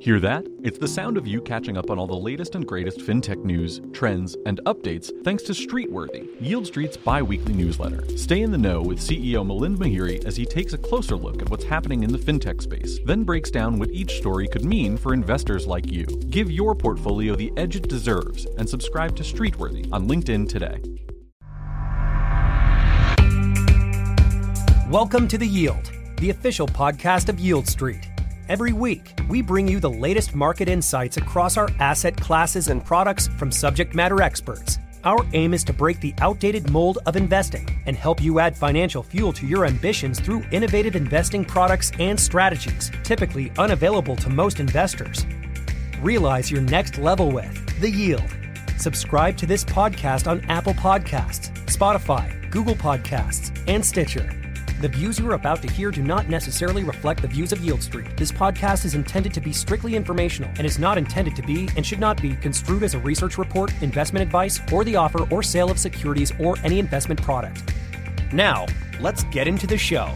Hear that? It's the sound of you catching up on all the latest and greatest fintech news, trends, and updates thanks to Streetworthy, Yield Street's bi-weekly newsletter. Stay in the know with CEO Milind Mehere as he takes a closer look at what's happening in the fintech space, then breaks down what each story could mean for investors like you. Give your portfolio the edge it deserves and subscribe to Streetworthy on LinkedIn today. Welcome to The Yield, the official podcast of Yield Street. Every week, we bring you the latest market insights across our asset classes and products from subject matter experts. Our aim is to break the outdated mold of investing and help you add financial fuel to your ambitions through innovative investing products and strategies, typically unavailable to most investors. Realize your next level with The Yield. Subscribe to this podcast on Apple Podcasts, Spotify, Google Podcasts, and Stitcher. The views you are about to hear do not necessarily reflect the views of Yield Street. This podcast is intended to be strictly informational and is not intended to be and should not be construed as a research report, investment advice, or the offer or sale of securities or any investment product. Now, let's get into the show.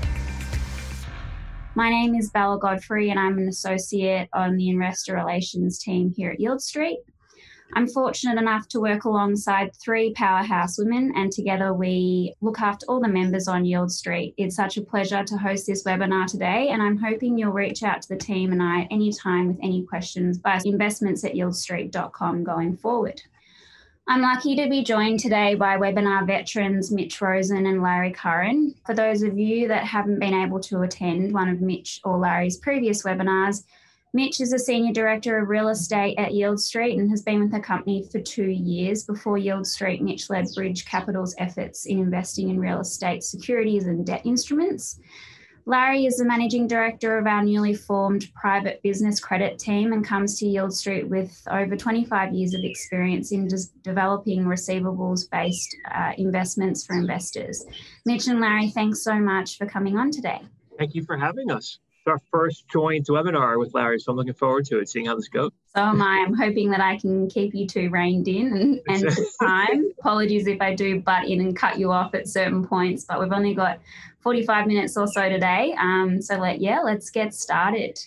My name is Bella Godfrey and I'm an associate on the investor relations team here at Yield Street. I'm fortunate enough to work alongside three powerhouse women, and together we look after all the members on Yield Street. It's such a pleasure to host this webinar today, and I'm hoping you'll reach out to the team and I at any time with any questions by investments@yieldstreet.com going forward. I'm lucky to be joined today by webinar veterans Mitch Rosen and Larry Curran. For those of you that haven't been able to attend one of Mitch or Larry's previous webinars, Mitch is a Senior Director of Real Estate at Yield Street and has been with the company for 2 years. Before Yield Street, Mitch led Bridge Capital's efforts in investing in real estate securities and debt instruments. Larry is the Managing Director of our newly formed private business credit team and comes to Yield Street with over 25 years of experience in developing receivables-based investments for investors. Mitch and Larry, thanks so much for coming on today. Thank you for having us. It's our first joint webinar with Larry, so I'm looking forward to it, seeing how this goes. So am I. I'm hoping that I can keep you two reined in and to time. Apologies if I do butt in and cut you off at certain points, but we've only got 45 minutes or so today. Let's get started.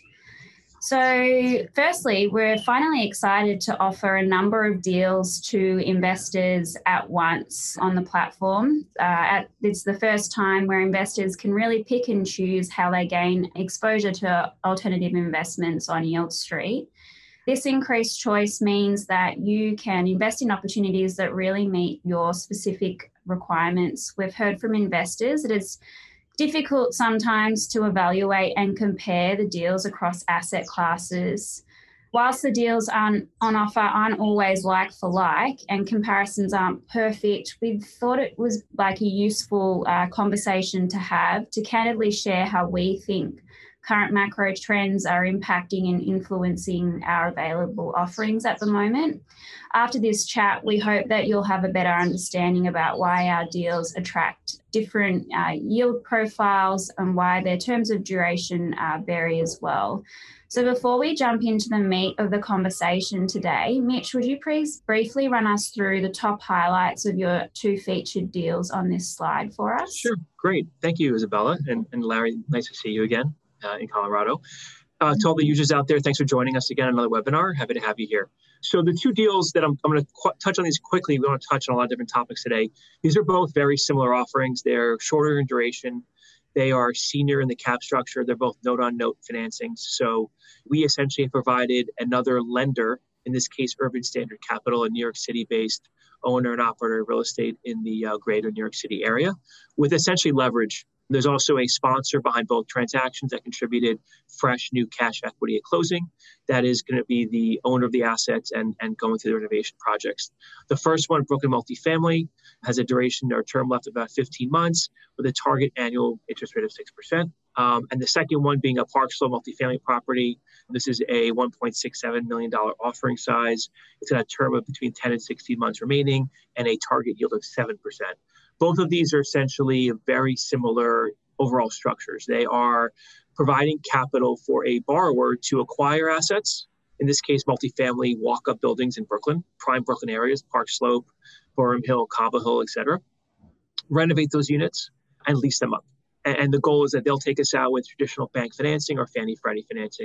So firstly, we're finally excited to offer a number of deals to investors at once on the platform. It's the first time where investors can really pick and choose how they gain exposure to alternative investments on Yield Street. This increased choice means that you can invest in opportunities that really meet your specific requirements. We've heard from investors that it's difficult sometimes to evaluate and compare the deals across asset classes. Whilst the deals on offer aren't always like for like and comparisons aren't perfect, we thought it was like a useful conversation to have to candidly share how we think current macro trends are impacting and influencing our available offerings at the moment. After this chat, we hope that you'll have a better understanding about why our deals attract different yield profiles and why their terms of duration vary as well. So before we jump into the meat of the conversation today, Mitch, would you please briefly run us through the top highlights of your two featured deals on this slide for us? Sure. Great. Thank you, Isabella. And Larry, nice to see you again in Colorado. To all the users out there, thanks for joining us again on another webinar. Happy to have you here. So the two deals that I'm going to touch on these quickly. We want to touch on a lot of different topics today. These are both very similar offerings. They're shorter in duration. They are senior in the cap structure. They're both note-on-note financings. So we essentially have provided another lender, in this case, Urban Standard Capital, a New York City-based owner and operator of real estate in the greater New York City area, with essentially leverage. There's also a sponsor behind both transactions that contributed fresh new cash equity at closing. That is going to be the owner of the assets and going through the renovation projects. The first one, Brooklyn Multifamily, has a duration or term left of about 15 months with a target annual interest rate of 6%. And the second one being a Park Slope multifamily property. This is a $1.67 million offering size. It's got a term of between 10 and 16 months remaining and a target yield of 7%. Both of these are essentially very similar overall structures. They are providing capital for a borrower to acquire assets, in this case, multifamily walk-up buildings in Brooklyn, prime Brooklyn areas, Park Slope, Boerum Hill, Cobble Hill, et cetera, renovate those units and lease them up. And the goal is that they'll take us out with traditional bank financing or Fannie Freddie financing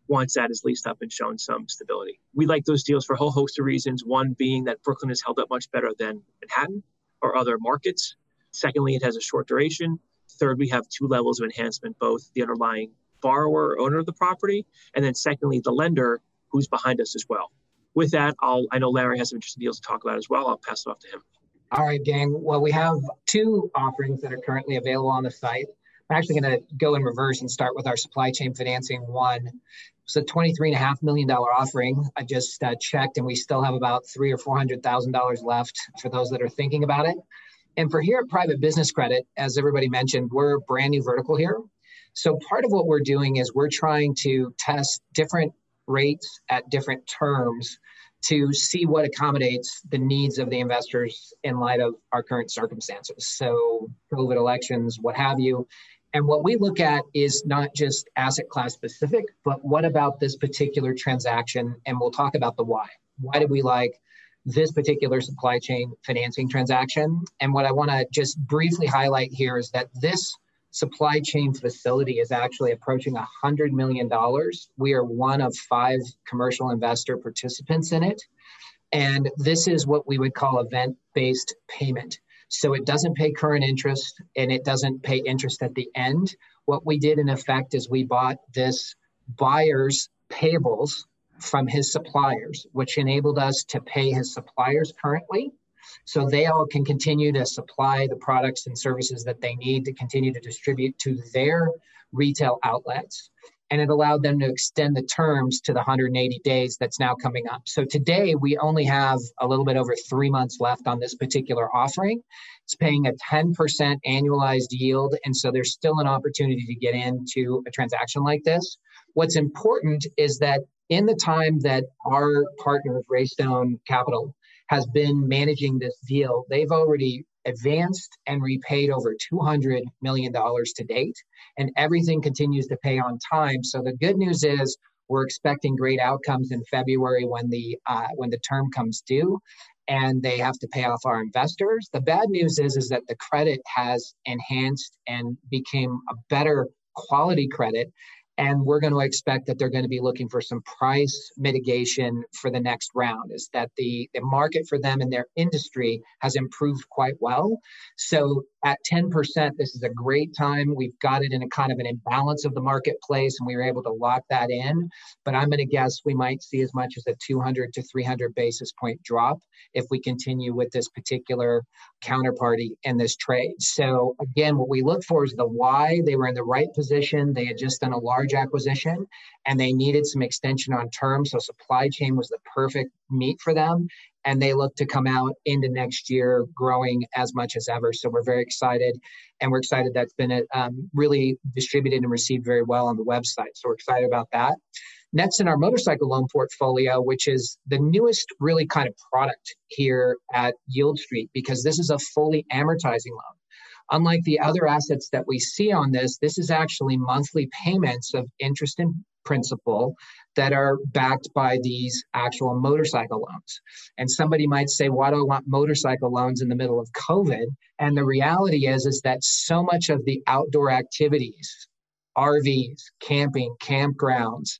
once that is leased up and shown some stability. We like those deals for a whole host of reasons. One being that Brooklyn has held up much better than Manhattan or other markets. Secondly, it has a short duration. Third, we have two levels of enhancement, both the underlying borrower or owner of the property, and then secondly, the lender who's behind us as well. With that, I know Larry has some interesting deals to talk about as well. I'll pass it off to him. All right, gang. Well, we have two offerings that are currently available on the site. I'm actually going to go in reverse and start with our supply chain financing one. It's a $23.5 million offering. I just checked, and we still have about $300,000 or $400,000 left for those that are thinking about it. And for here at Private Business Credit, as everybody mentioned, we're a brand new vertical here. So part of what we're doing is we're trying to test different rates at different terms to see what accommodates the needs of the investors in light of our current circumstances. So COVID, elections, what have you. And what we look at is not just asset class specific, but what about this particular transaction? And we'll talk about the why. Why do we like this particular supply chain financing transaction? And what I want to just briefly highlight here is that this supply chain facility is actually approaching $100 million. We are one of 5 commercial investor participants in it. And this is what we would call event-based payment. So it doesn't pay current interest and it doesn't pay interest at the end. What we did in effect is we bought this buyer's payables from his suppliers, which enabled us to pay his suppliers currently. So they all can continue to supply the products and services that they need to continue to distribute to their retail outlets. And it allowed them to extend the terms to the 180 days that's now coming up. So today we only have a little bit over 3 months left on this particular offering. It's paying a 10% annualized yield. And so there's still an opportunity to get into a transaction like this. What's important is that in the time that our partner, Greystone Capital, has been managing this deal, they've already advanced and repaid over $200 million to date, and everything continues to pay on time. So the good news is we're expecting great outcomes in February when the term comes due, and they have to pay off our investors. The bad news is that the credit has enhanced and became a better quality credit. And we're going to expect that they're going to be looking for some price mitigation for the next round, is that the market for them in their industry has improved quite well. So at 10%, this is a great time. We've got it in a kind of an imbalance of the marketplace, and we were able to lock that in. But I'm going to guess we might see as much as a 200 to 300 basis point drop if we continue with this particular counterparty in this trade. So again, what we look for is the why. They were in the right position. They had just done a large acquisition and they needed some extension on terms. So supply chain was the perfect meet for them. And they look to come out into next year growing as much as ever. So we're very excited. And we're excited that's been really distributed and received very well on the website. So we're excited about that. Next in our motorcycle loan portfolio, which is the newest really kind of product here at Yield Street, because this is a fully amortizing loan. Unlike the other assets that we see on this is actually monthly payments of interest and principal that are backed by these actual motorcycle loans. And somebody might say, why do I want motorcycle loans in the middle of COVID? And the reality is that so much of the outdoor activities, RVs, camping, campgrounds,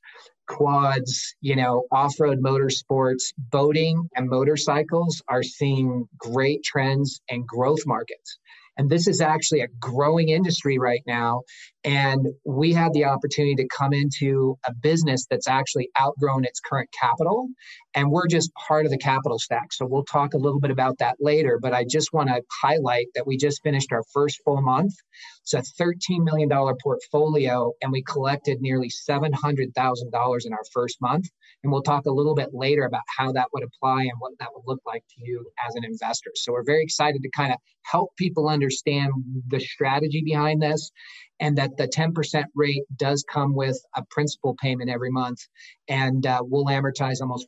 quads, off-road motorsports, boating, and motorcycles are seeing great trends and growth markets. And this is actually a growing industry right now. And we had the opportunity to come into a business that's actually outgrown its current capital. And we're just part of the capital stack. So we'll talk a little bit about that later. But I just want to highlight that we just finished our first full month. It's a $13 million portfolio, and we collected nearly $700,000 in our first month. And we'll talk a little bit later about how that would apply and what that would look like to you as an investor. So we're very excited to kind of help people understand the strategy behind this, and that the 10% rate does come with a principal payment every month. And we'll amortize almost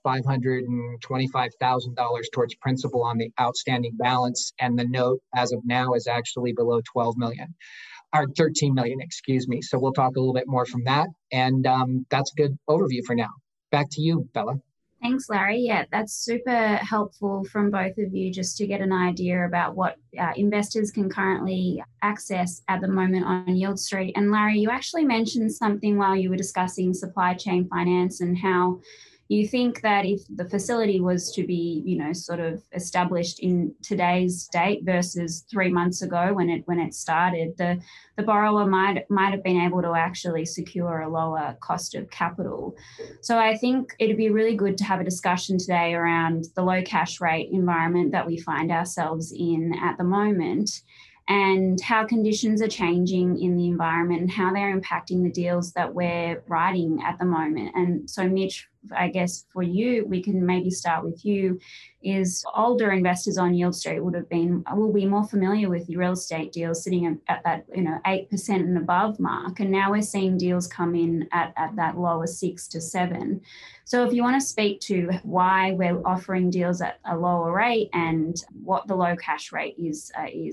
$525,000 towards principal on the outstanding balance. And the note as of now is actually below 12 million. Or 13 million, excuse me. So we'll talk a little bit more from that. And that's a good overview for now. Back to you, Bella. Thanks, Larry. Yeah, that's super helpful from both of you just to get an idea about what investors can currently access at the moment on Yield Street. And Larry, you actually mentioned something while you were discussing supply chain finance and how you think that if the facility was to be, sort of established in today's date versus 3 months ago when it started, the borrower might have been able to actually secure a lower cost of capital. So I think it'd be really good to have a discussion today around the low cash rate environment that we find ourselves in at the moment, and how conditions are changing in the environment and how they're impacting the deals that we're writing at the moment. And so, Mitch, I guess for you, we can maybe start with you, is older investors on Yield Street will be more familiar with real estate deals sitting at that 8% and above mark. And now we're seeing deals come in at that lower 6 to 7. So if you want to speak to why we're offering deals at a lower rate and what the low cash rate is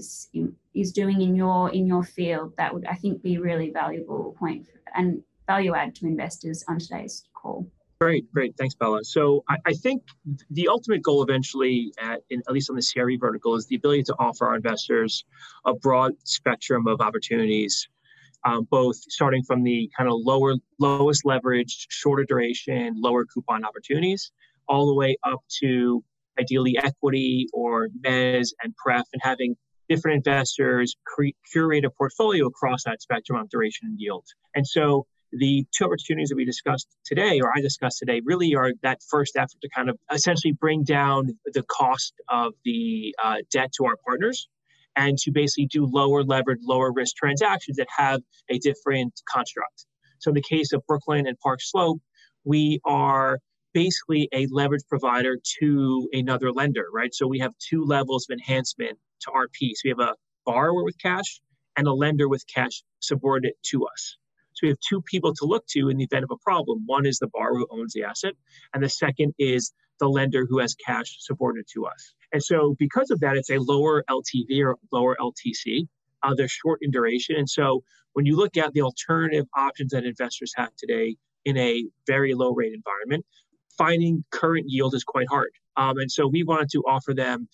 doing in your field, that would, I think, be a really valuable point and value add to investors on today's call. Great. Thanks, Bella. So I think the ultimate goal eventually, at least on the CRE vertical, is the ability to offer our investors a broad spectrum of opportunities, both starting from the kind of lowest leverage, shorter duration, lower coupon opportunities, all the way up to ideally equity or mezz and pref, and having different investors curate a portfolio across that spectrum of duration and yield. And so the two opportunities that we discussed today, or I discussed today, really are that first effort to kind of essentially bring down the cost of the debt to our partners and to basically do lower levered, lower risk transactions that have a different construct. So in the case of Brooklyn and Park Slope, we are basically a leverage provider to another lender, right? So we have two levels of enhancement to our piece. We have a borrower with cash and a lender with cash subordinate to us. So we have two people to look to in the event of a problem. One is the borrower who owns the asset, and the second is the lender who has cash subordinate to us. And so because of that, it's a lower LTV or lower LTC. They're short in duration. And so when you look at the alternative options that investors have today in a very low rate environment, finding current yield is quite hard. And so we wanted to offer them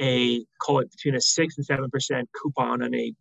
call it between a 6 and 7% coupon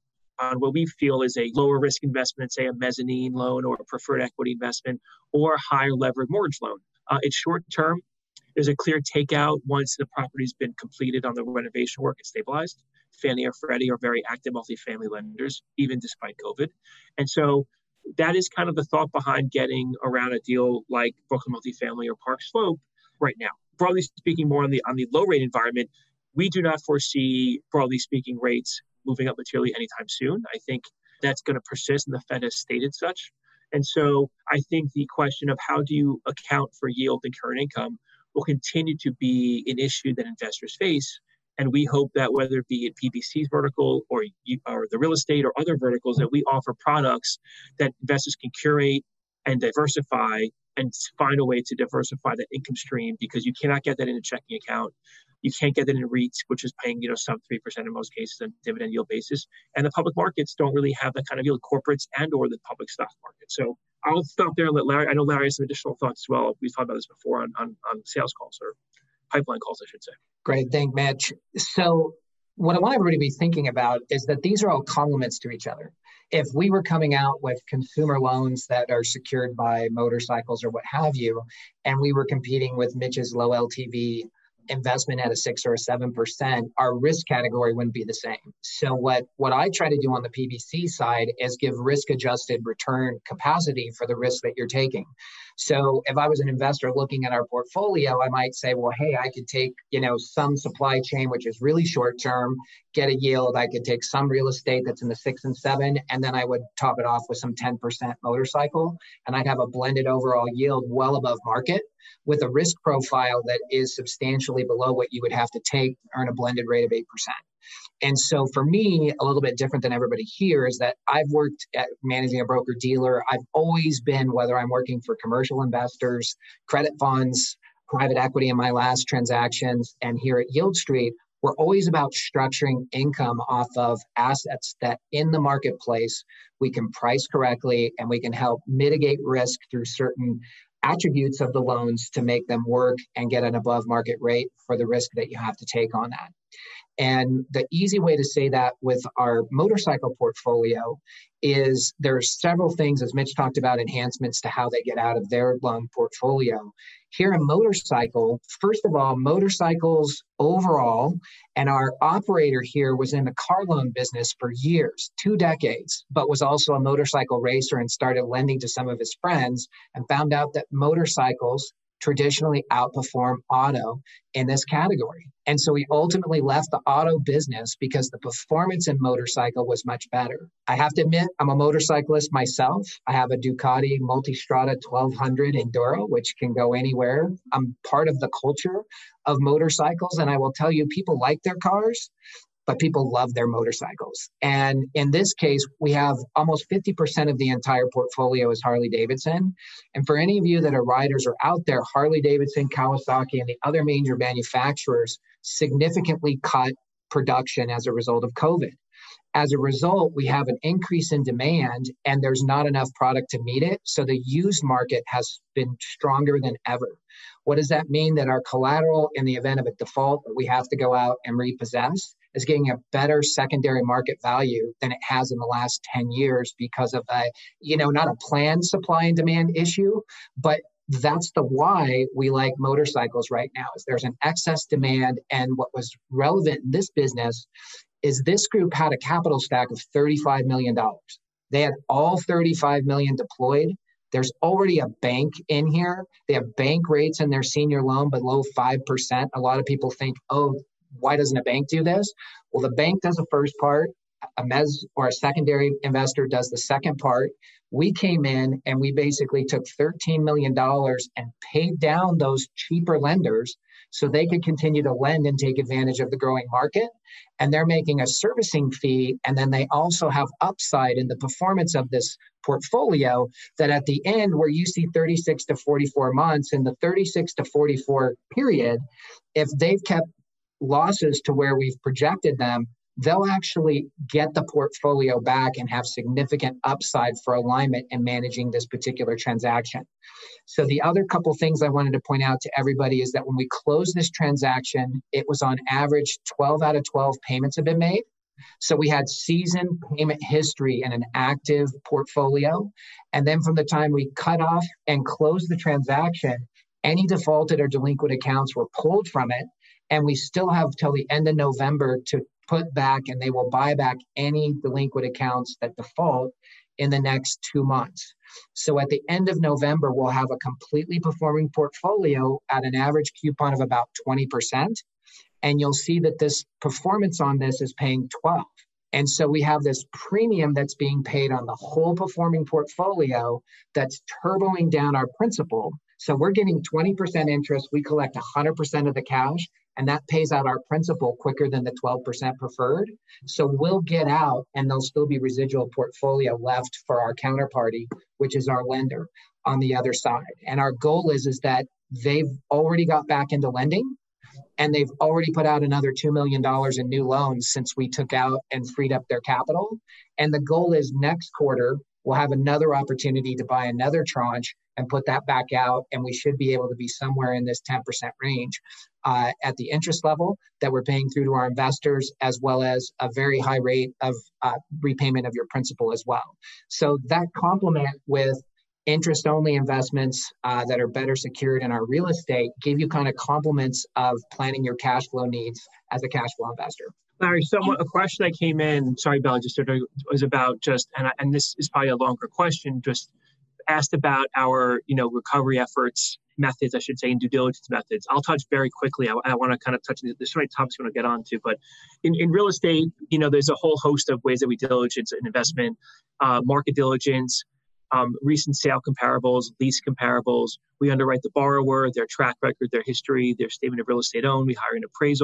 on what we feel is a lower risk investment, say a mezzanine loan or a preferred equity investment or a higher levered mortgage loan. It's short term. There's a clear takeout once the property's been completed on the renovation work and stabilized. Fannie or Freddie are very active multifamily lenders, even despite COVID. And so that is kind of the thought behind getting around a deal like Brooklyn Multifamily or Park Slope right now. Broadly speaking, more on the low rate environment, we do not foresee, broadly speaking, rates moving up materially anytime soon. I think that's going to persist, and the Fed has stated such. And so I think the question of how do you account for yield and current income will continue to be an issue that investors face. And we hope that whether it be at PBC's vertical or the real estate or other verticals, that we offer products that investors can curate and diversify and find a way to diversify that income stream, because you cannot get that in a checking account. You can't get that in REITs, which is paying, sub 3% in most cases on dividend yield basis. And the public markets don't really have that kind of yield, corporates and or the public stock market. So I'll stop there and let Larry, I know Larry has some additional thoughts as well. We've talked about this before on sales calls or pipeline calls, I should say. Great, thanks, Mitch. So what I want everybody to be thinking about is that these are all complements to each other. If we were coming out with consumer loans that are secured by motorcycles or what have you, and we were competing with Mitch's low LTV investment at a 6 or a 7%, our risk category wouldn't be the same. So what I try to do on the PBC side is give risk-adjusted return capacity for the risk that you're taking. So if I was an investor looking at our portfolio, I might say, well, hey, I could take, some supply chain, which is really short term, get a yield. I could take some real estate that's in the 6 and 7, and then I would top it off with some 10% motorcycle, and I'd have a blended overall yield well above market with a risk profile that is substantially below what you would have to take, earn a blended rate of 8%. And so for me, a little bit different than everybody here is that I've worked at managing a broker dealer. I've always been, whether I'm working for commercial investors, credit funds, private equity in my last transactions, and here at Yield Street, we're always about structuring income off of assets that in the marketplace we can price correctly and we can help mitigate risk through certain attributes of the loans to make them work and get an above market rate for the risk that you have to take on that. And the easy way to say that with our motorcycle portfolio is there's several things, as Mitch talked about, enhancements to how they get out of their loan portfolio. Here in motorcycle, first of all, motorcycles overall, and our operator here was in the car loan business for years, 2 decades, but was also a motorcycle racer and started lending to some of his friends and found out that motorcycles traditionally outperform auto in this category. And so we ultimately left the auto business because the performance in motorcycle was much better. I have to admit, I'm a motorcyclist myself. I have a Ducati Multistrada 1200 Enduro, which can go anywhere. I'm part of the culture of motorcycles. And I will tell you, people like their cars, but people love their motorcycles. And in this case, we have almost 50% of the entire portfolio is Harley-Davidson. And for any of you that are riders or out there, Harley-Davidson, Kawasaki, and the other major manufacturers significantly cut production as a result of COVID. As a result, we have an increase in demand and there's not enough product to meet it. So the used market has been stronger than ever. What does that mean? That our collateral in the event of a default that we have to go out and repossess is getting a better secondary market value than it has in the last 10 years because of not a planned supply and demand issue, but that's the why we like motorcycles right now is there's an excess demand. And what was relevant in this business is this group had a capital stack of $35 million. They had all $35 million deployed. There's already a bank in here. They have bank rates in their senior loan below 5%. A lot of people think, oh, why doesn't a bank do this? Well, the bank does the first part. A mezz or a secondary investor does the second part. We came in and we basically took $13 million and paid down those cheaper lenders so they could continue to lend and take advantage of the growing market. And they're making a servicing fee. And then they also have upside in the performance of this portfolio that at the end where you see 36 to 44 months, in the 36 to 44 period, if they've kept losses to where we've projected them, they'll actually get the portfolio back and have significant upside for alignment in managing this particular transaction. So the other couple things I wanted to point out to everybody is that when we closed this transaction, it was on average 12 out of 12 payments have been made. So we had seasoned payment history and an active portfolio. And then from the time we cut off and closed the transaction, any defaulted or delinquent accounts were pulled from it. And we still have till the end of November to put back, and they will buy back any delinquent accounts that default in the next 2 months. So at the end of November, we'll have a completely performing portfolio at an average coupon of about 20%. And you'll see that this performance on this is paying 12. And so we have this premium that's being paid on the whole performing portfolio that's turboing down our principal. So we're getting 20% interest. We collect 100% of the cash, and that pays out our principal quicker than the 12% preferred. So we'll get out, and there'll still be residual portfolio left for our counterparty, which is our lender on the other side. And our goal is that they've already got back into lending, and they've already put out another $2 million in new loans since we took out and freed up their capital. And the goal is next quarter, we'll have another opportunity to buy another tranche and put that back out. And we should be able to be somewhere in this 10% range at the interest level that we're paying through to our investors, as well as a very high rate of repayment of your principal as well. So that complement with interest-only investments that are better secured in our real estate give you kind of complements of planning your cash flow needs as a cash flow investor. Larry, a question that came in, sorry, Bella, was about just, and this is probably a longer question, just asked about our, recovery efforts, methods, I should say, and due diligence methods. I'll touch very quickly. I want to kind of touch, there's so many topics we want to get onto, but in real estate, there's a whole host of ways that we diligence an investment, market diligence, recent sale comparables, lease comparables. We underwrite the borrower, their track record, their history, their statement of real estate owned. We hire an appraisal.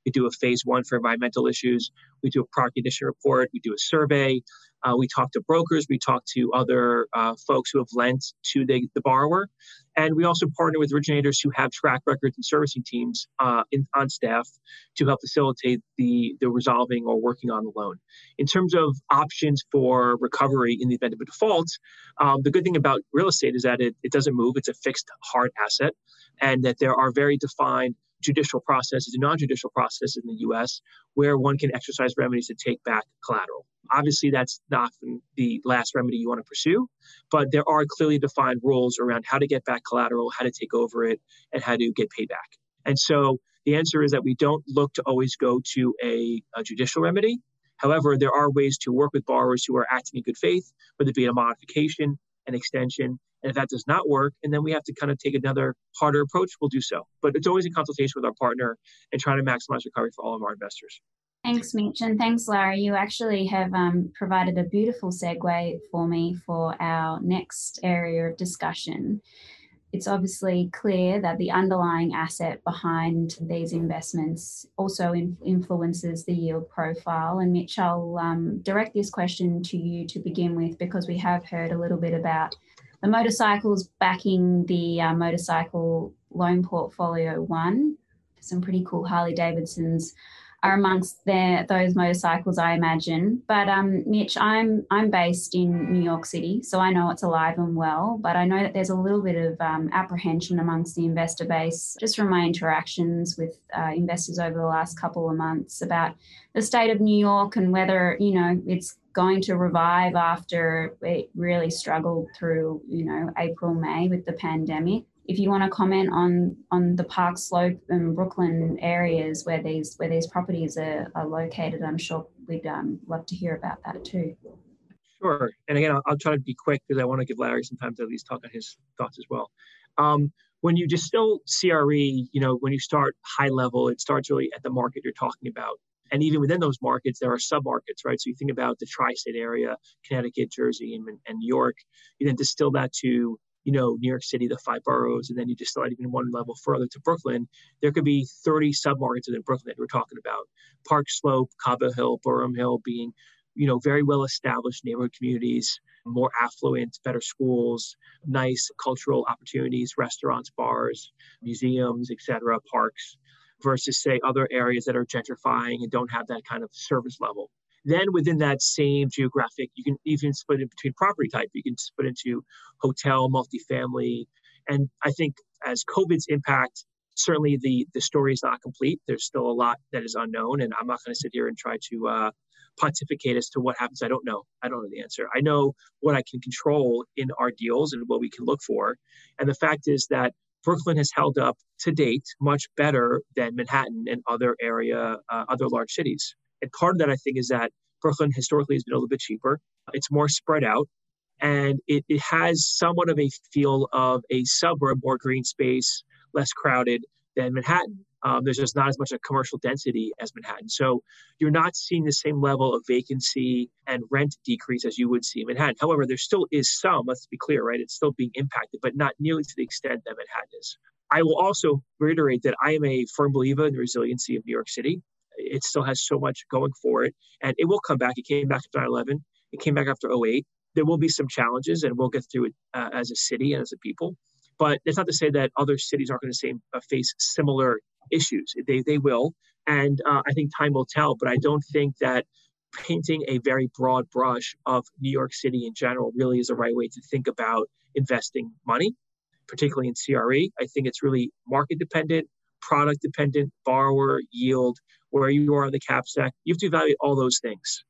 We do a phase one for environmental issues. We do a product condition report. We do a survey. We talk to brokers. We talk to other folks who have lent to the borrower. And we also partner with originators who have track records and servicing teams on staff to help facilitate the resolving or working on the loan. In terms of options for recovery in the event of a default, the good thing about real estate is that it doesn't move. It's a fixed hard asset, and that there are very defined judicial processes and non-judicial processes in the U.S. where one can exercise remedies to take back collateral. Obviously, that's not the last remedy you want to pursue, but there are clearly defined rules around how to get back collateral, how to take over it, and how to get paid back. And so the answer is that we don't look to always go to a judicial remedy. However, there are ways to work with borrowers who are acting in good faith, whether it be a modification, an extension. And if that does not work, and then we have to kind of take another harder approach, we'll do so. But it's always in consultation with our partner and trying to maximize recovery for all of our investors. Thanks, Mitch, and thanks, Larry. You actually have provided a beautiful segue for me for our next area of discussion. It's obviously clear that the underlying asset behind these investments also influences the yield profile. And Mitch, I'll direct this question to you to begin with, because we have heard a little bit about the motorcycles backing the Motorcycle Loan Portfolio 1. Some pretty cool Harley Davidsons are amongst those motorcycles, I imagine. But Mitch, I'm based in New York City, so I know it's alive and well, but I know that there's a little bit of apprehension amongst the investor base, just from my interactions with investors over the last couple of months, about the state of New York and whether, it's going to revive after it really struggled through, April, May with the pandemic. If you want to comment on the Park Slope and Brooklyn areas where these properties are located, I'm sure we'd love to hear about that too. Sure. And again, I'll try to be quick because I want to give Larry some time to at least talk on his thoughts as well. When you distill CRE, when you start high level, it starts really at the market you're talking about. And even within those markets, there are sub-markets, right? So you think about the tri-state area, Connecticut, Jersey, and New York. You then distill that to New York City, the 5 boroughs, and then you just start even one level further to Brooklyn. There could be 30 submarkets within Brooklyn that we're talking about. Park Slope, Cobble Hill, Burham Hill being, very well-established neighborhood communities, more affluent, better schools, nice cultural opportunities, restaurants, bars, museums, etc., parks, versus, say, other areas that are gentrifying and don't have that kind of service level. Then within that same geographic, you can even split it between property type. You can split into hotel, multifamily. And I think as COVID's impact, certainly the story is not complete. There's still a lot that is unknown. And I'm not going to sit here and try to pontificate as to what happens. I don't know the answer. I know what I can control in our deals and what we can look for. And the fact is that Brooklyn has held up to date much better than Manhattan and other large cities. And part of that, I think, is that Brooklyn historically has been a little bit cheaper. It's more spread out, and it has somewhat of a feel of a suburb, more green space, less crowded than Manhattan. There's just not as much a commercial density as Manhattan. So you're not seeing the same level of vacancy and rent decrease as you would see in Manhattan. However, there still is some, let's be clear, right? It's still being impacted, but not nearly to the extent that Manhattan is. I will also reiterate that I am a firm believer in the resiliency of New York City. It still has so much going for it, and it will come back. It came back after 9/11. It came back after 2008. There will be some challenges, and we'll get through it as a city and as a people. But it's not to say that other cities aren't going to face similar issues. They will, and I think time will tell. But I don't think that painting a very broad brush of New York City in general really is the right way to think about investing money, particularly in CRE. I think it's really market dependent, product dependent, borrower, yield, where you are on the cap stack. You have to evaluate all those things.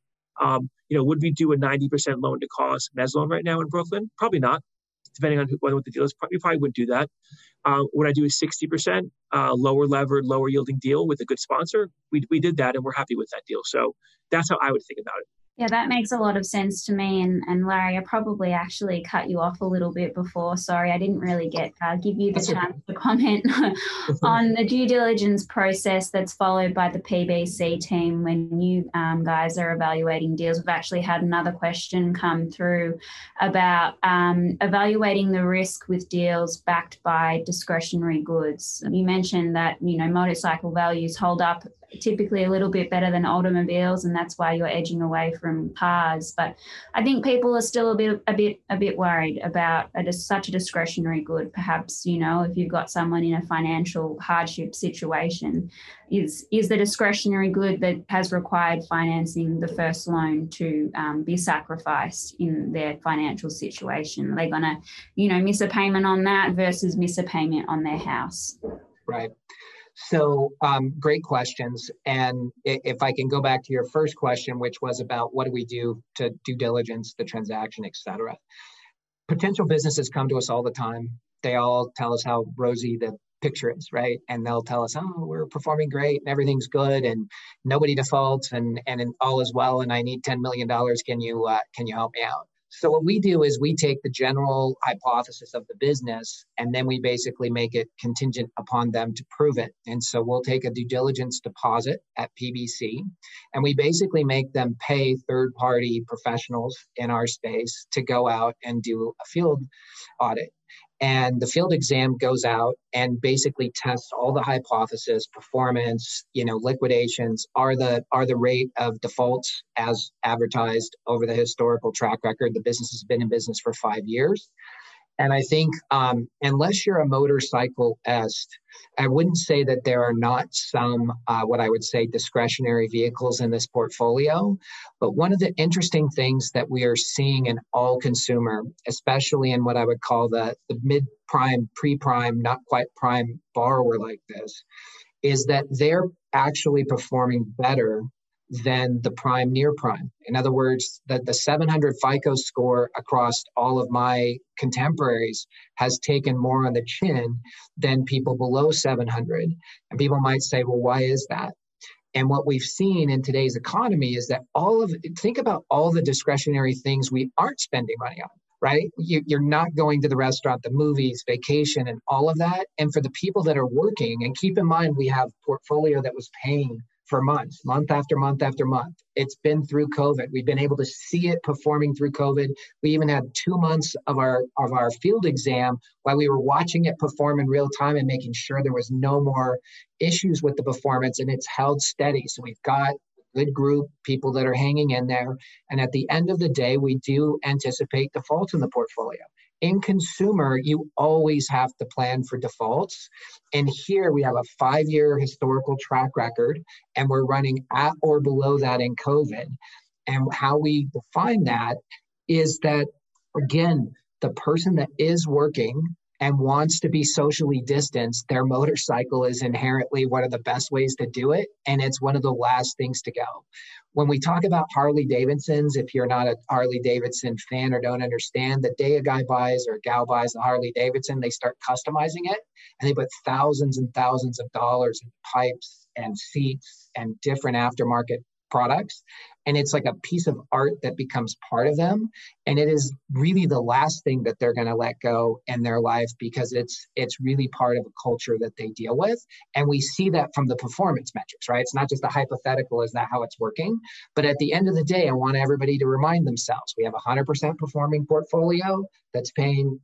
Would we do a 90% loan to cost mezz loan right now in Brooklyn? Probably not, depending on what the deal is. We probably wouldn't do that. Would I do a 60% lower levered, lower yielding deal with a good sponsor? We did that, and we're happy with that deal. So that's how I would think about it. Yeah, that makes a lot of sense to me. And Larry, I probably actually cut you off a little bit before. Sorry, I didn't really give you the chance to comment on the due diligence process that's followed by the PBC team when you guys are evaluating deals. We've actually had another question come through about evaluating the risk with deals backed by discretionary goods. You mentioned that, motorcycle values hold up typically a little bit better than automobiles, and that's why you're edging away from cars. But I think people are still a bit worried about such a discretionary good. Perhaps, if you've got someone in a financial hardship situation, is the discretionary good that has required financing the first loan to be sacrificed in their financial situation? Are they going to, miss a payment on that versus miss a payment on their house? Right. So great questions. And if I can go back to your first question, which was about what do we do to due diligence, the transaction, et cetera. Potential businesses come to us all the time. They all tell us how rosy the picture is, right? And they'll tell us, oh, we're performing great and everything's good and nobody defaults and all is well and I need $10 million. Can you help me out? So what we do is we take the general hypothesis of the business and then we basically make it contingent upon them to prove it. And so we'll take a due diligence deposit at PBC and we basically make them pay third-party professionals in our space to go out and do a field audit. And the field exam goes out and basically tests all the hypothesis, performance, liquidations, are the rate of defaults as advertised over the historical track record. The business has been in business for 5 years. And I think unless you're a motorcyclist, I wouldn't say that there are not some, what I would say, discretionary vehicles in this portfolio. But one of the interesting things that we are seeing in all consumer, especially in what I would call the mid-prime, pre-prime, not quite prime borrower like this, is that they're actually performing better than the prime near prime. In other words, that the 700 FICO score across all of my contemporaries has taken more on the chin than people below 700. And people might say, well, why is that? And what we've seen in today's economy is that think about all the discretionary things we aren't spending money on, right? You're not going to the restaurant, the movies, vacation, and all of that. And for the people that are working, and keep in mind, we have a portfolio that was paying for months, month after month after month. It's been through COVID. We've been able to see it performing through COVID. We even had 2 months of our field exam while we were watching it perform in real time and making sure there was no more issues with the performance, and it's held steady. So we've got a good group, people that are hanging in there. And at the end of the day, we do anticipate defaults in the portfolio. In consumer, you always have to plan for defaults. And here we have a 5-year historical track record, and we're running at or below that in COVID. And how we define that is that, again, the person that is working and wants to be socially distanced, their motorcycle is inherently one of the best ways to do it. And it's one of the last things to go. When we talk about Harley Davidsons, if you're not a Harley Davidson fan or don't understand, the day a guy buys or a gal buys a Harley Davidson, they start customizing it and they put thousands and thousands of dollars in pipes and seats and different aftermarket products. And it's like a piece of art that becomes part of them. And it is really the last thing that they're going to let go in their life because it's really part of a culture that they deal with. And we see that from the performance metrics, right? It's not just a hypothetical, is that how it's working? But at the end of the day, I want everybody to remind themselves, we have a 100% performing portfolio that's paying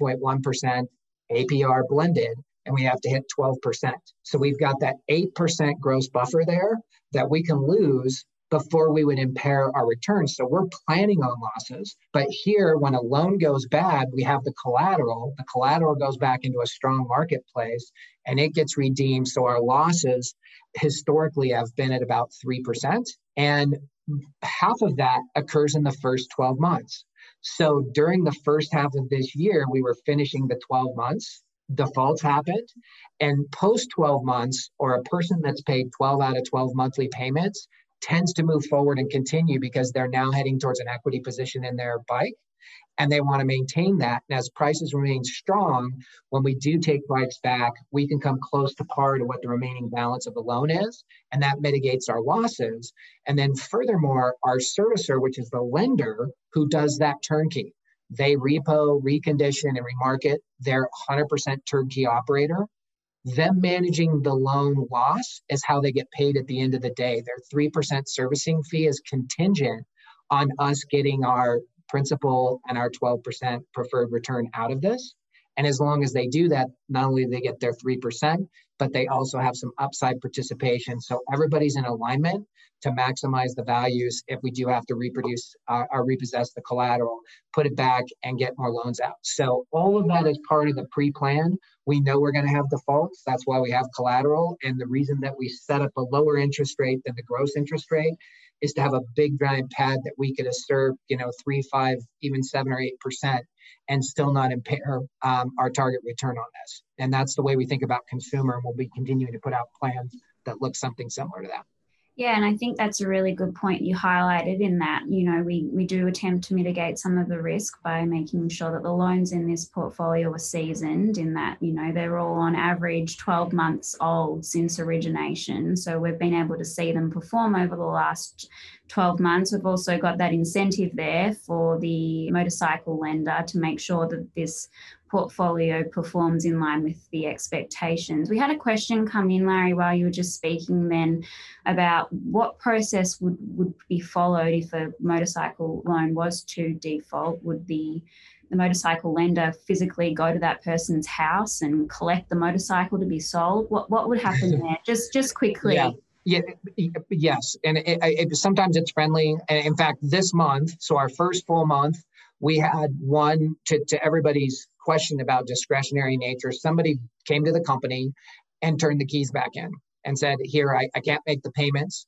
20.1% APR blended, and we have to hit 12%. So we've got that 8% gross buffer there that we can lose before we would impair our returns. So we're planning on losses. But here, when a loan goes bad, we have the collateral. The collateral goes back into a strong marketplace and it gets redeemed. So our losses historically have been at about 3%. And half of that occurs in the first 12 months. So during the first half of this year, we were finishing the 12 months. Defaults happened, and post 12 months, or a person that's paid 12 out of 12 monthly payments tends to move forward and continue because they're now heading towards an equity position in their bike and they want to maintain that. And as prices remain strong, when we do take bikes back, we can come close to par to what the remaining balance of the loan is, and that mitigates our losses. And then furthermore, our servicer, which is the lender who does that turnkey, they repo, recondition, and remarket. They're 100% turnkey operator. Them managing the loan loss is how they get paid at the end of the day. Their 3% servicing fee is contingent on us getting our principal and our 12% preferred return out of this. And as long as they do that, not only do they get their 3%, but they also have some upside participation. So everybody's in alignment to maximize the values if we do have to reproduce or repossess the collateral, put it back and get more loans out. So all of that is part of the pre-plan. We know we're going to have defaults. That's why we have collateral. And the reason that we set up a lower interest rate than the gross interest rate is to have a big giant pad that we could assert, 3, 5, even 7 or 8%, and still not impair our target return on this. And that's the way we think about consumer, and we'll be continuing to put out plans that look something similar to that. Yeah, and I think that's a really good point you highlighted in that, we do attempt to mitigate some of the risk by making sure that the loans in this portfolio are seasoned, in that, they're all on average 12 months old since origination. So we've been able to see them perform over the last 12 months. We've also got that incentive there for the motorcycle lender to make sure that this portfolio performs in line with the expectations. We had a question come in, Larry, while you were just speaking then about what process would be followed if a motorcycle loan was to default. Would the motorcycle lender physically go to that person's house and collect the motorcycle to be sold? What would happen there? Just quickly. Yeah, yes. And sometimes it's friendly. And in fact, this month, so our first full month, we had one to everybody's question about discretionary nature. Somebody came to the company and turned the keys back in and said, here, I can't make the payments.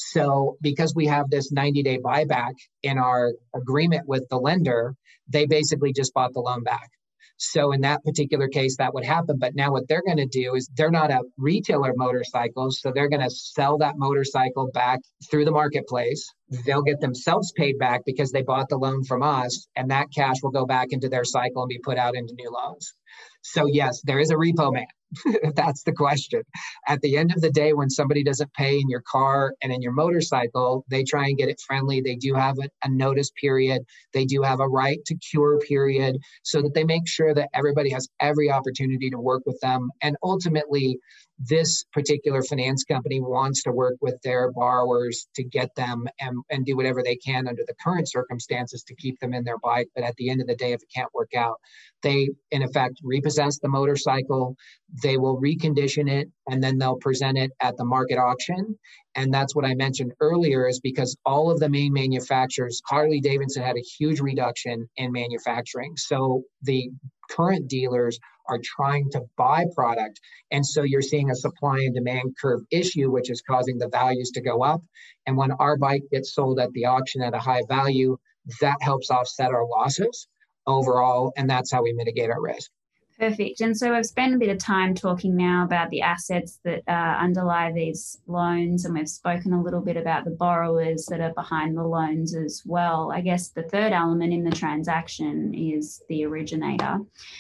So because we have this 90-day buyback in our agreement with the lender, they basically just bought the loan back. So in that particular case, that would happen. But now what they're going to do is they're not a retailer of motorcycles. So they're going to sell that motorcycle back through the marketplace. They'll get themselves paid back because they bought the loan from us. And that cash will go back into their cycle and be put out into new loans. So yes, there is a repo man, if that's the question. At the end of the day, when somebody doesn't pay in your car and in your motorcycle, they try and get it friendly. They do have a notice period. They do have a right to cure period, so that they make sure that everybody has every opportunity to work with them. And ultimately, this particular finance company wants to work with their borrowers to get them and do whatever they can under the current circumstances to keep them in their bike. But at the end of the day, if it can't work out, they, in effect, repossess the motorcycle. They will recondition it, and then they'll present it at the market auction. And that's what I mentioned earlier, is because all of the main manufacturers, Harley-Davidson had a huge reduction in manufacturing. So the current dealers are trying to buy product. And so you're seeing a supply and demand curve issue, which is causing the values to go up. And when our bike gets sold at the auction at a high value, that helps offset our losses overall. And that's how we mitigate our risk. Perfect. And so we've spent a bit of time talking now about the assets that underlie these loans, and we've spoken a little bit about the borrowers that are behind the loans as well. I guess the third element in the transaction is the originator.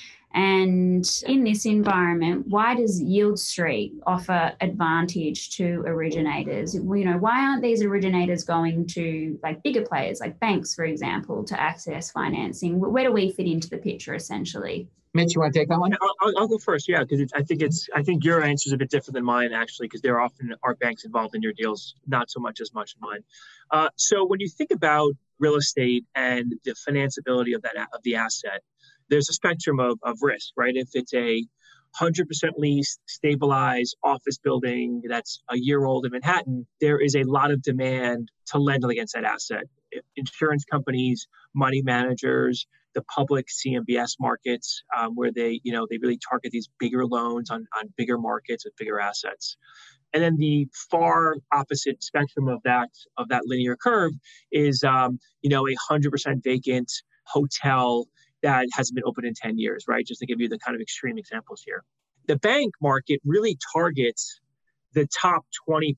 And in this environment, why does Yield Street offer advantage to originators? Why aren't these originators going to bigger players like banks, for example, to access financing? Where do we fit into the picture essentially? Mitch, you want to take that one? I'll go first, yeah, because I think your answer is a bit different than mine, actually, because there often are banks involved in your deals, not so much as much in mine. So when you think about real estate and the financeability of the asset, there's a spectrum of risk, right? If it's a 100% leased, stabilized office building that's a year old in Manhattan, there is a lot of demand to lend against that asset. Insurance companies, money managers, the public CMBS markets, where they really target these bigger loans on bigger markets with bigger assets. And then the far opposite spectrum of that linear curve is, a 100% vacant hotel that hasn't been open in 10 years, right? Just to give you the kind of extreme examples here. The bank market really targets the top 20%,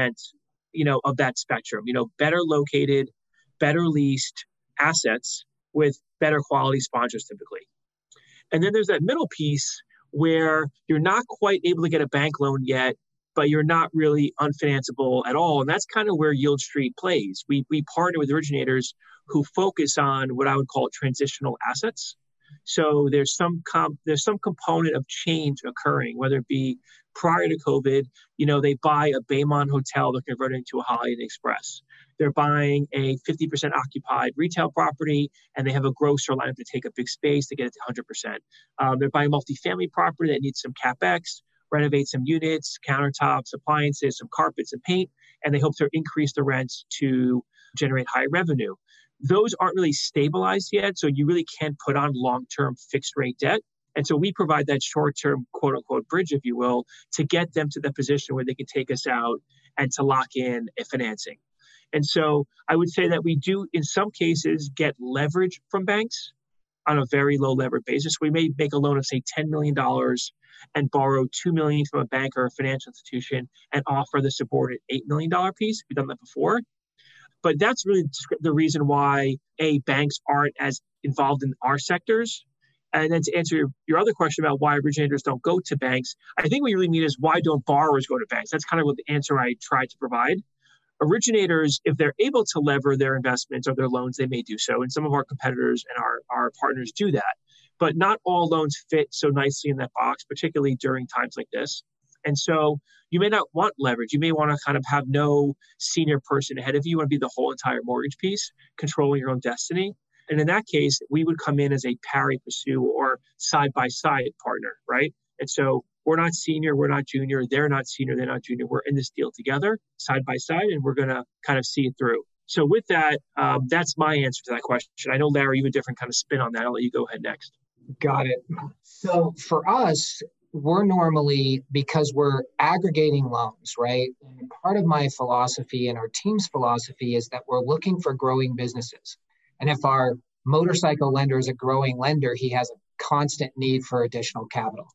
of that spectrum, better located, better leased assets with better quality sponsors typically. And then there's that middle piece where you're not quite able to get a bank loan yet, but you're not really unfinanceable at all. And that's kind of where Yield Street plays. We partner with originators who focus on what I would call transitional assets. So there's some component of change occurring, whether it be prior to COVID, they buy a Baymont hotel, they're converting to a Holiday Inn Express. They're buying a 50% occupied retail property, and they have a grocer lined up to take a big space to get it to 100%. They're buying multifamily property that needs some CapEx, renovate some units, countertops, appliances, some carpets and paint, and they hope to increase the rents to generate high revenue. Those aren't really stabilized yet, so you really can't put on long-term fixed rate debt. And so we provide that short-term, quote unquote, bridge, if you will, to get them to the position where they can take us out and to lock in a financing. And so I would say that we do, in some cases, get leverage from banks on a very low levered basis. We may make a loan of, say, $10 million and borrow $2 million from a bank or a financial institution and offer the subordinate $8 million piece. We've done that before. But that's really the reason why, banks aren't as involved in our sectors. And then to answer your other question about why originators don't go to banks, I think what you really mean is why don't borrowers go to banks? That's kind of what the answer I tried to provide. Originators, if they're able to lever their investments or their loans, they may do so. And some of our competitors and our partners do that. But not all loans fit so nicely in that box, particularly during times like this. And so you may not want leverage. You may want to kind of have no senior person ahead of you. You want to be the whole entire mortgage piece, controlling your own destiny. And in that case, we would come in as a pari passu or side-by-side partner, right? And so we're not senior, we're not junior, they're not senior, they're not junior. We're in this deal together, side by side, and we're going to kind of see it through. So with that, that's my answer to that question. I know, Larry, you have a different kind of spin on that. I'll let you go ahead next. Got it. So for us, we're normally, because we're aggregating loans, right? And part of my philosophy and our team's philosophy is that we're looking for growing businesses. And if our motorcycle lender is a growing lender, he has a constant need for additional capital.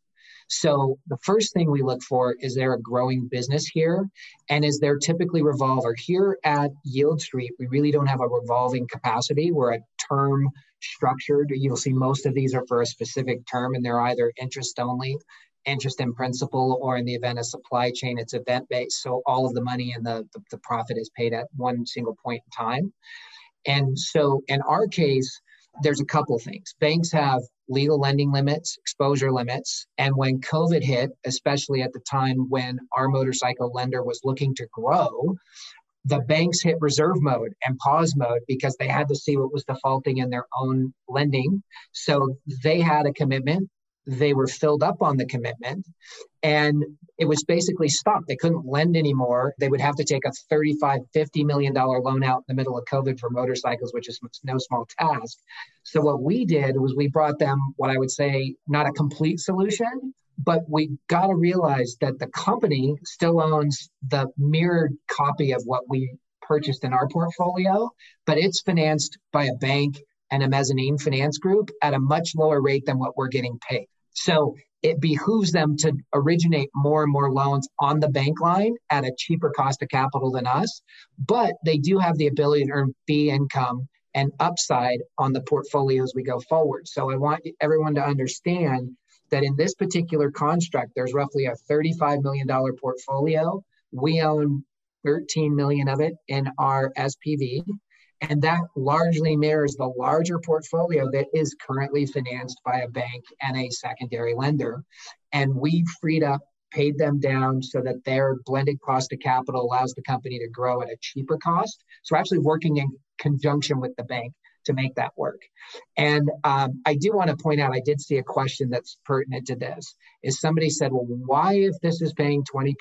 So the first thing we look for, is there a growing business here? And is there typically revolver? Here at Yield Street, we really don't have a revolving capacity. We're a term structured. You'll see most of these are for a specific term, and they're either interest only, interest in principal, or in the event of supply chain, it's event-based. So all of the money and the profit is paid at one single point in time. And so in our case, there's a couple of things. Banks have legal lending limits, exposure limits. And when COVID hit, especially at the time when our motorcycle lender was looking to grow, the banks hit reserve mode and pause mode because they had to see what was defaulting in their own lending. So they had a commitment. They were filled up on the commitment, and it was basically stopped. They couldn't lend anymore. They would have to take a $35, $50 million loan out in the middle of COVID for motorcycles, which is no small task. So what we did was we brought them what I would say, not a complete solution, but we got to realize that the company still owns the mirrored copy of what we purchased in our portfolio, but it's financed by a bank and a mezzanine finance group at a much lower rate than what we're getting paid. So it behooves them to originate more and more loans on the bank line at a cheaper cost of capital than us, but they do have the ability to earn fee income and upside on the portfolio as we go forward. So I want everyone to understand that in this particular construct, there's roughly a $35 million portfolio. We own 13 million of it in our SPV. And that largely mirrors the larger portfolio that is currently financed by a bank and a secondary lender. And we've freed up, paid them down so that their blended cost of capital allows the company to grow at a cheaper cost. So we're actually working in conjunction with the bank to make that work. And I do want to point out, I did see a question that's pertinent to this, is somebody said, well, why if this is paying 20%,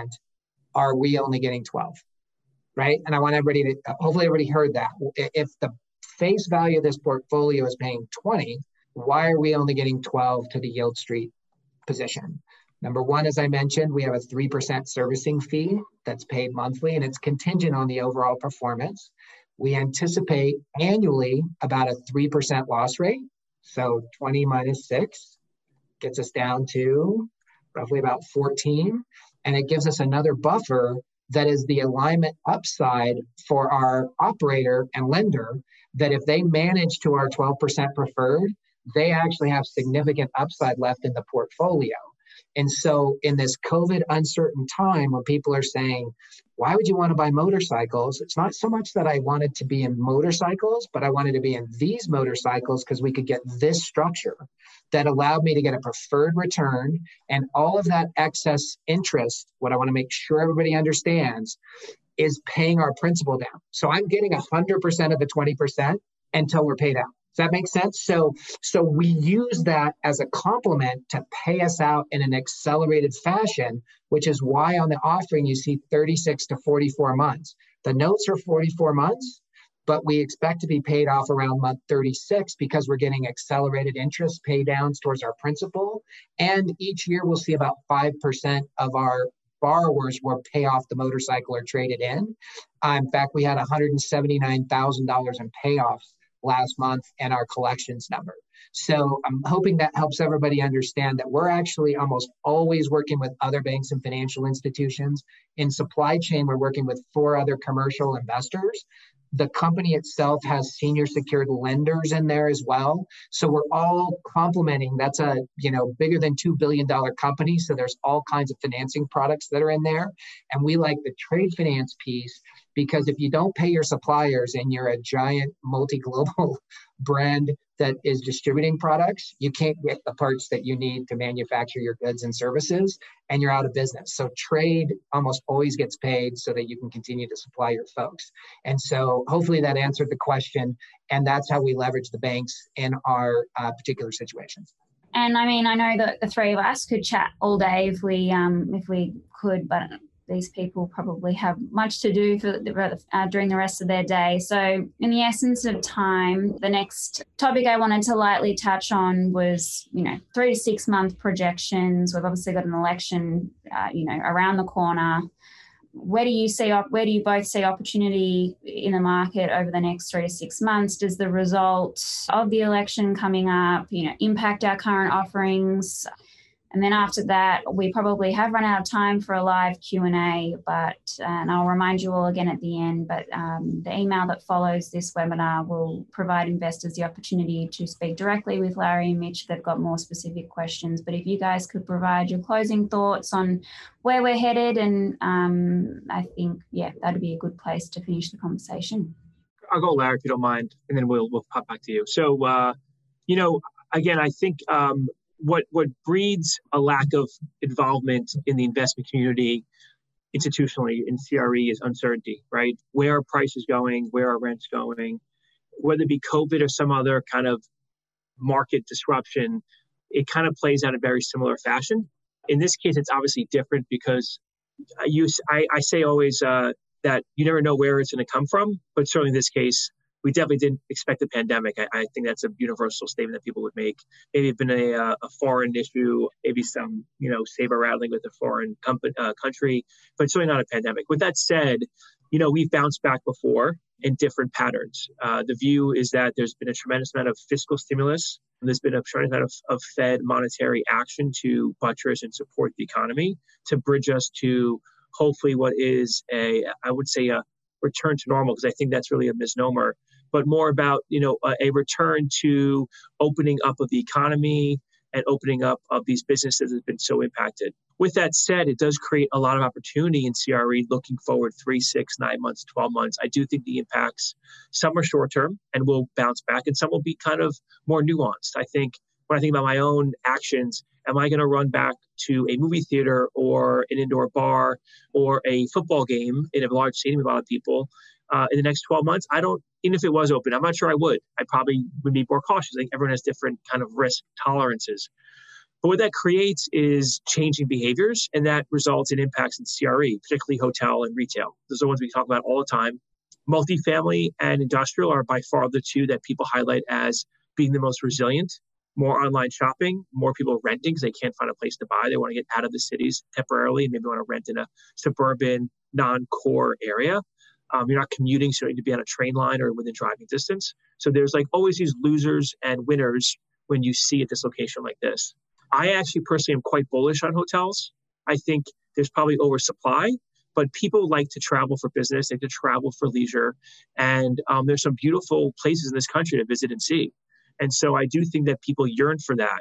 are we only getting 12? Right? And I want everybody to, hopefully everybody heard that. If the face value of this portfolio is paying 20, why are we only getting 12 to the Yield Street position? Number one, as I mentioned, we have a 3% servicing fee that's paid monthly, and it's contingent on the overall performance. We anticipate annually about a 3% loss rate. So 20 minus 6 gets us down to roughly about 14. And it gives us another buffer that is the alignment upside for our operator and lender, that if they manage to our 12% preferred, they actually have significant upside left in the portfolio. And so in this COVID uncertain time, when people are saying, why would you want to buy motorcycles? It's not so much that I wanted to be in motorcycles, but I wanted to be in these motorcycles because we could get this structure that allowed me to get a preferred return, and all of that excess interest. What I want to make sure everybody understands is paying our principal down. So I'm getting 100% of the 20% until we're paid out. Does that make sense? So we use that as a complement to pay us out in an accelerated fashion, which is why on the offering you see 36 to 44 months. The notes are 44 months, but we expect to be paid off around month 36 because we're getting accelerated interest pay downs towards our principal. And each year we'll see about 5% of our borrowers will pay off the motorcycle or trade it in. In fact, we had $179,000 in payoffs last month and our collections number. So I'm hoping that helps everybody understand that we're actually almost always working with other banks and financial institutions. In supply chain, we're working with 4 other commercial investors. The company itself has senior secured lenders in there as well. So we're all complementing. That's a bigger than $2 billion company. So there's all kinds of financing products that are in there. And we like the trade finance piece because if you don't pay your suppliers and you're a giant multi-global brand that is distributing products, you can't get the parts that you need to manufacture your goods and services, and you're out of business. So trade almost always gets paid so that you can continue to supply your folks. And so hopefully that answered the question, and that's how we leverage the banks in our particular situations. And I mean, I know that the 3 of us could chat all day if we could, but these people probably have much to do during the rest of their day. So in the essence of time, the next topic I wanted to lightly touch on was, 3 to 6 month projections. We've obviously got an election, around the corner. Where do you both see opportunity in the market over the next 3 to 6 months? Does the result of the election coming up, impact our current offerings? And then after that, we probably have run out of time for a live Q&A, and I'll remind you all again at the end, but the email that follows this webinar will provide investors the opportunity to speak directly with Larry and Mitch if they've got more specific questions. But if you guys could provide your closing thoughts on where we're headed, and I think, that'd be a good place to finish the conversation. I'll go, Larry, if you don't mind, and then we'll pop back to you. So, again, I think what breeds a lack of involvement in the investment community institutionally in CRE is uncertainty, right? Where are prices going? Where are rents going? Whether it be COVID or some other kind of market disruption, it kind of plays out in a very similar fashion. In this case, it's obviously different because I say always that you never know where it's going to come from, but certainly in this case, we definitely didn't expect the pandemic. I think that's a universal statement that people would make. Maybe it's been a foreign issue, maybe some, saber rattling with a foreign country, but certainly not a pandemic. With that said, we've bounced back before in different patterns. The view is that there's been a tremendous amount of fiscal stimulus. There's been a tremendous amount of Fed monetary action to buttress and support the economy to bridge us to hopefully what is a return to normal, because I think that's really a misnomer, but more about, a return to opening up of the economy and opening up of these businesses that have been so impacted. With that said, it does create a lot of opportunity in CRE looking forward 3, 6, 9 months, 12 months. I do think the impacts, some are short term and will bounce back, and some will be kind of more nuanced. I think when I think about my own actions, am I going to run back to a movie theater or an indoor bar or a football game in a large stadium with a lot of people in the next 12 months? Even if it was open, I'm not sure I would. I probably would be more cautious. I think everyone has different kind of risk tolerances. But what that creates is changing behaviors, and that results in impacts in CRE, particularly hotel and retail. Those are the ones we talk about all the time. Multifamily and industrial are by far the two that people highlight as being the most resilient. More online shopping, more people renting because they can't find a place to buy. They want to get out of the cities temporarily and maybe want to rent in a suburban, non-core area. You're not commuting, so you need to be on a train line or within driving distance. So there's always these losers and winners when you see a dislocation like this. I actually personally am quite bullish on hotels. I think there's probably oversupply, but people like to travel for business, they like to travel for leisure. And there's some beautiful places in this country to visit and see. And so I do think that people yearn for that.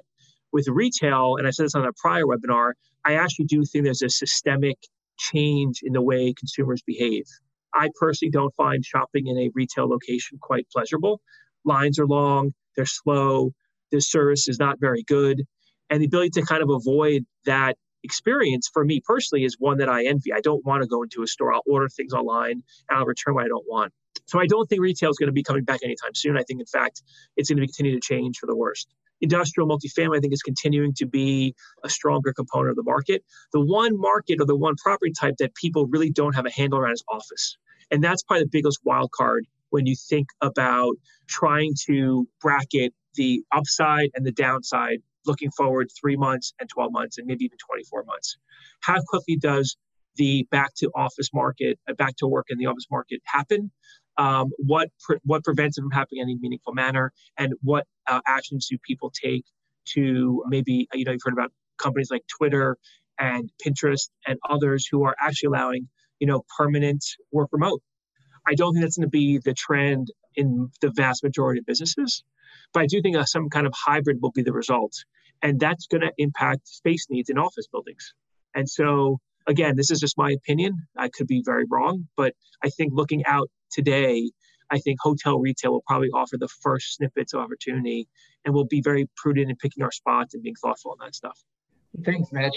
With retail, and I said this on a prior webinar, I actually do think there's a systemic change in the way consumers behave. I personally don't find shopping in a retail location quite pleasurable. Lines are long, they're slow, the service is not very good. And the ability to kind of avoid that experience for me personally is one that I envy. I don't want to go into a store. I'll order things online and I'll return what I don't want. So I don't think retail is going to be coming back anytime soon. I think, in fact, it's going to continue to change for the worst. Industrial multifamily, I think, is continuing to be a stronger component of the market. The one market or the one property type that people really don't have a handle around is office. And that's probably the biggest wild card when you think about trying to bracket the upside and the downside looking forward 3 months and 12 months and maybe even 24 months. How quickly does the back to office market, back to work in the office market happen? What prevents it from happening in any meaningful manner? And what actions do people take to maybe, you've heard about companies like Twitter and Pinterest and others who are actually allowing, permanent work remote. I don't think that's going to be the trend in the vast majority of businesses, but I do think some kind of hybrid will be the result. And that's going to impact space needs in office buildings. And so, again, this is just my opinion. I could be very wrong, but I think looking out today, I think hotel retail will probably offer the first snippets of opportunity, and we'll be very prudent in picking our spots and being thoughtful on that stuff. Thanks, Mitch.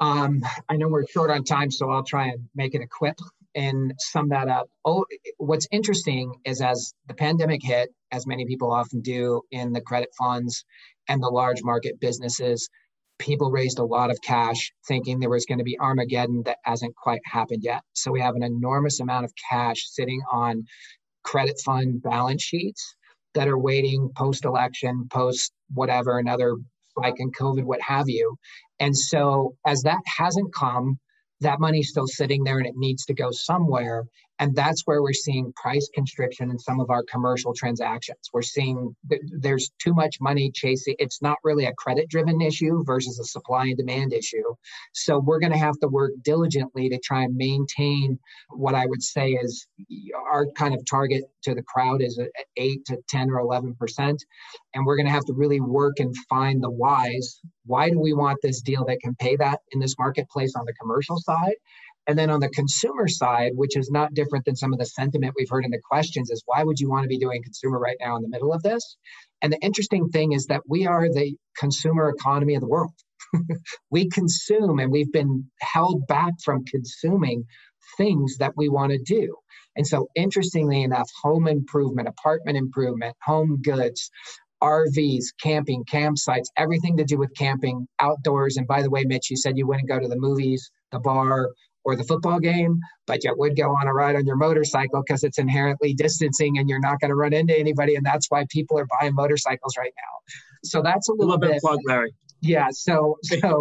I know we're short on time, so I'll try and make it a quick and sum that up. What's interesting is as the pandemic hit, as many people often do in the credit funds and the large market businesses, people raised a lot of cash thinking there was going to be Armageddon that hasn't quite happened yet. So we have an enormous amount of cash sitting on credit fund balance sheets that are waiting post-election, post whatever, another spike in COVID, what have you. And so as that hasn't come, that money's still sitting there and it needs to go somewhere. And that's where we're seeing price constriction in some of our commercial transactions. We're seeing there's too much money chasing. It's not really a credit-driven issue versus a supply and demand issue. So we're going to have to work diligently to try and maintain what I would say is our kind of target to the crowd is 8 to 10 or 11%. And we're going to have to really work and find the whys. Why do we want this deal that can pay that in this marketplace on the commercial side? And then on the consumer side, which is not different than some of the sentiment we've heard in the questions, is why would you want to be doing consumer right now in the middle of this? And the interesting thing is that we are the consumer economy of the world. We consume, and we've been held back from consuming things that we want to do. And so interestingly enough, home improvement, apartment improvement, home goods, RVs, camping, campsites, everything to do with camping, outdoors. And by the way, Mitch, you said you wouldn't go to the movies, the bar, or the football game, but you would go on a ride on your motorcycle because it's inherently distancing and you're not going to run into anybody. And that's why people are buying motorcycles right now. So that's a little bit plug, Larry. Yeah. So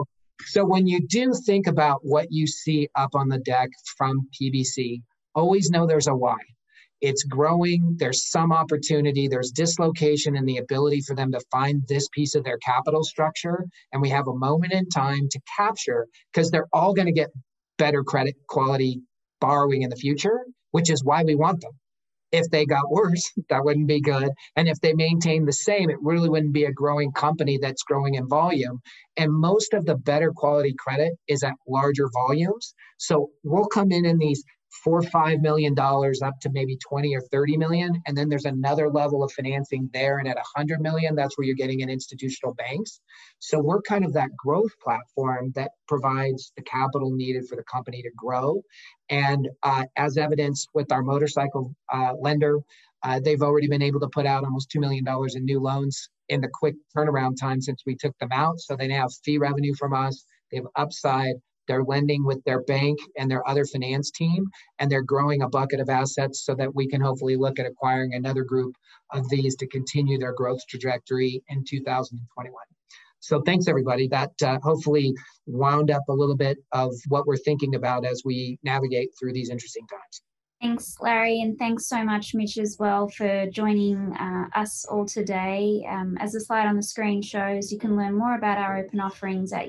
when you do think about what you see up on the deck from PBC, always know there's a why. It's growing. There's some opportunity. There's dislocation in the ability for them to find this piece of their capital structure. And we have a moment in time to capture because they're all going to get better credit quality borrowing in the future, which is why we want them. If they got worse, that wouldn't be good. And if they maintain the same, it really wouldn't be a growing company that's growing in volume. And most of the better quality credit is at larger volumes. So we'll come in these $4 or $5 million up to maybe 20 or 30 million. And then there's another level of financing there. And at 100 million, that's where you're getting in institutional banks. So we're kind of that growth platform that provides the capital needed for the company to grow. And as evidenced with our motorcycle lender, they've already been able to put out almost $2 million in new loans in the quick turnaround time since we took them out. So they now have fee revenue from us. They have upside. They're lending with their bank and their other finance team, and they're growing a bucket of assets so that we can hopefully look at acquiring another group of these to continue their growth trajectory in 2021. So thanks, everybody. That hopefully wound up a little bit of what we're thinking about as we navigate through these interesting times. Thanks, Larry, and thanks so much, Mitch, as well, for joining us all today. As the slide on the screen shows, you can learn more about our open offerings at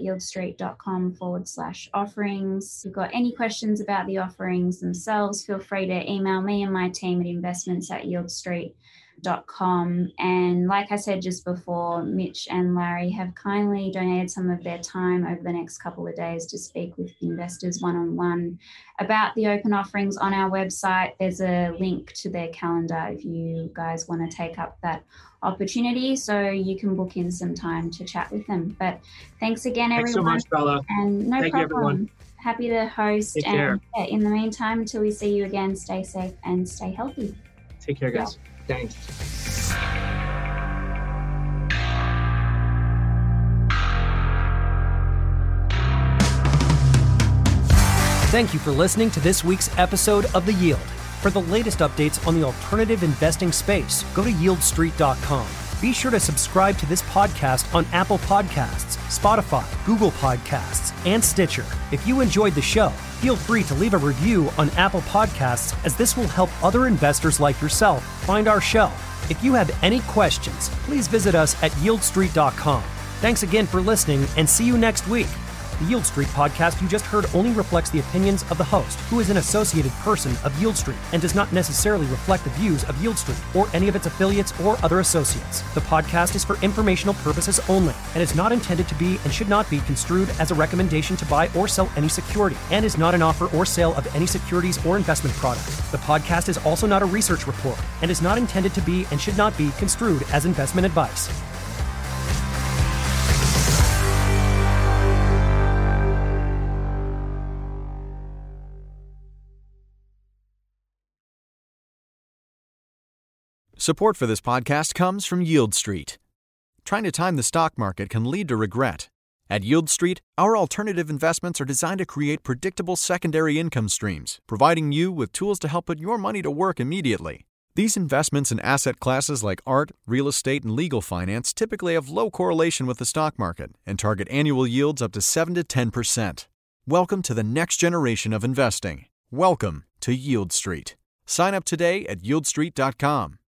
yieldstreet.com/offerings. If you've got any questions about the offerings themselves, feel free to email me and my team at investments@yieldstreet.com. yieldstreet.com. And like I said just before, Mitch and Larry have kindly donated some of their time over the next couple of days to speak with investors one-on-one about the open offerings on our website. There's a link to their calendar if you guys want to take up that opportunity, so you can book in some time to chat with them. But thanks again, everyone. Thanks so much, Bella. And no Thank problem. you, everyone. Happy to host. Take care. And in the meantime, until we see you again, stay safe and stay healthy. Take care, guys. Thanks. Thank you for listening to this week's episode of The Yield. For the latest updates on the alternative investing space, go to yieldstreet.com. Be sure to subscribe to this podcast on Apple Podcasts, Spotify, Google Podcasts, and Stitcher. If you enjoyed the show, feel free to leave a review on Apple Podcasts, as this will help other investors like yourself find our show. If you have any questions, please visit us at yieldstreet.com. Thanks again for listening, and see you next week. The Yield Street podcast you just heard only reflects the opinions of the host, who is an associated person of Yield Street, and does not necessarily reflect the views of Yield Street or any of its affiliates or other associates. The podcast is for informational purposes only and is not intended to be and should not be construed as a recommendation to buy or sell any security, and is not an offer or sale of any securities or investment product. The podcast is also not a research report and is not intended to be and should not be construed as investment advice. Support for this podcast comes from Yield Street. Trying to time the stock market can lead to regret. At Yield Street, our alternative investments are designed to create predictable secondary income streams, providing you with tools to help put your money to work immediately. These investments in asset classes like art, real estate, and legal finance typically have low correlation with the stock market and target annual yields up to 7 to 10%. Welcome to the next generation of investing. Welcome to Yield Street. Sign up today at yieldstreet.com.